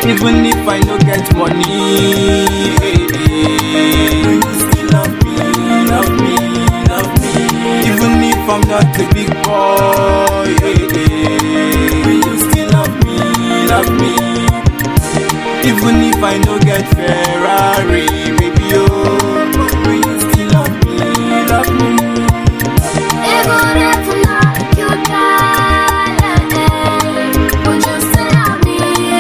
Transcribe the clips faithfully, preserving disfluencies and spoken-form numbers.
Even if I no get money, hey, hey. Will you still love me, love me, love me? Even if I'm not a big boy, hey, hey. Will you still love me, love me? Even if I no get Ferrari, baby, oh, will you still love me, love me? Even if I'm not a cute guy, would you still love me?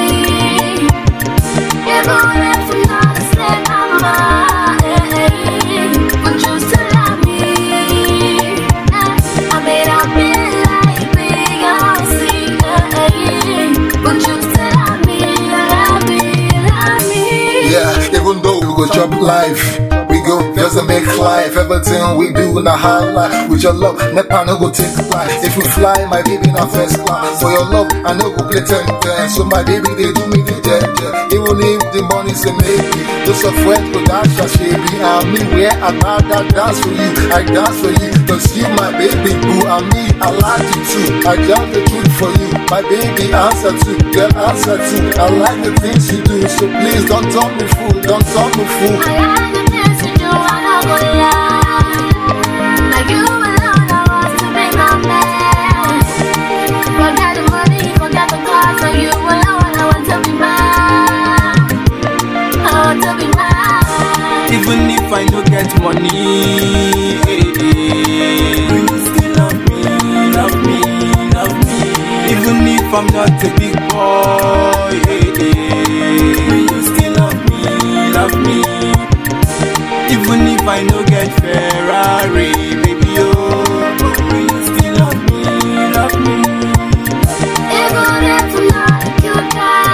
Even if I'm not a slave mama, would you still love me? I made a big like big house, would you still love me, love me, love me? Yeah, even though we go chop life, we go just to make life. Everything we do in a high life. With your love, never no go take flight. If we fly, my baby in a first class. For your love, I no go play ten ten. So my baby, they do me the jet jet. Even if the money say maybe, just a friend go dance a shabby. And me where I'd rather dance for you, I dance for you. Cause you my baby boo, and me I like you too. I just the truth for you, my baby answer too, girl answer too. I like the things you do, so please don't turn me fool, don't turn me fool. I like the things you do, I don't go lie. Like you alone, I want to be my man. Forget the money, forget the cars, so you alone, I want to be mine. I want to be mine. Even if I no get money, hey, hey. Will you still love me, love me, love me? Even if I'm not a big boy, hey, hey. Will you still love me, love me? Even if I no get Ferrari, baby, oh, will you still love me, love me? Even if I'm not a cute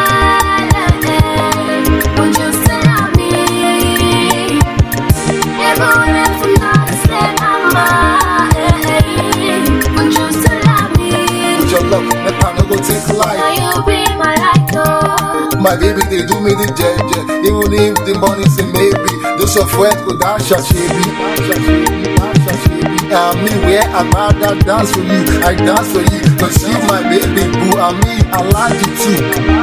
guy, would you still love me? Even if I'm not a slave mama, would you still love me? With your love, never no go take life. Now you be my light, oh. My baby, they do me the jet jet. Even if the money say maybe, just a friend go dance a shabby. And me where I'd rather dance for you, I dance for you. Cause you my baby boo, and me I like you too.